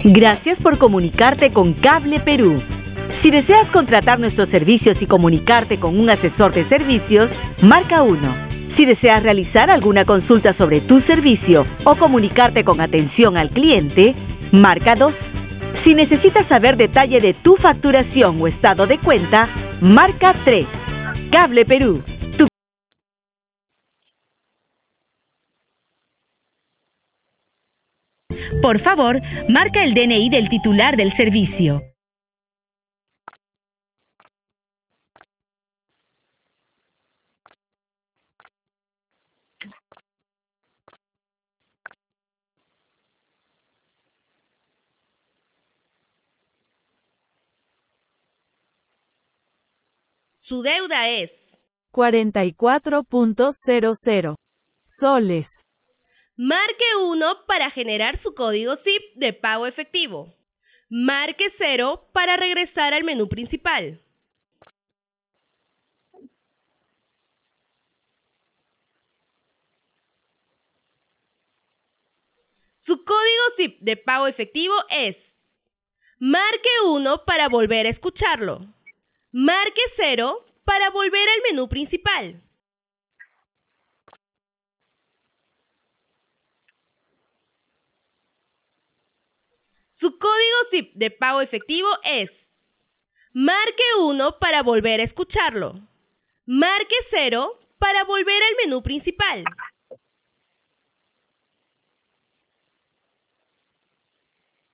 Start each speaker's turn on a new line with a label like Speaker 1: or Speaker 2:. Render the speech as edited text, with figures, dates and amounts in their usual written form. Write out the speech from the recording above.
Speaker 1: Gracias por comunicarte con Cable Perú. Si deseas contratar nuestros servicios y comunicarte con un asesor de servicios, marca 1. Si deseas realizar alguna consulta sobre tu servicio o comunicarte con atención al cliente, marca 2. Si necesitas saber detalle de tu facturación o estado de cuenta, marca 3. Cable Perú. Por favor, marca el DNI del titular del servicio.
Speaker 2: Su deuda es
Speaker 3: 44.00 soles.
Speaker 2: Marque 1 para generar su código SIP de pago efectivo. Marque 0 para regresar al menú principal. Su código SIP de pago efectivo es. Marque 1 para volver a escucharlo. Marque 0 para volver al menú principal. Su código SIP de pago efectivo es. Marque 1 para volver a escucharlo. Marque 0 para volver al menú principal.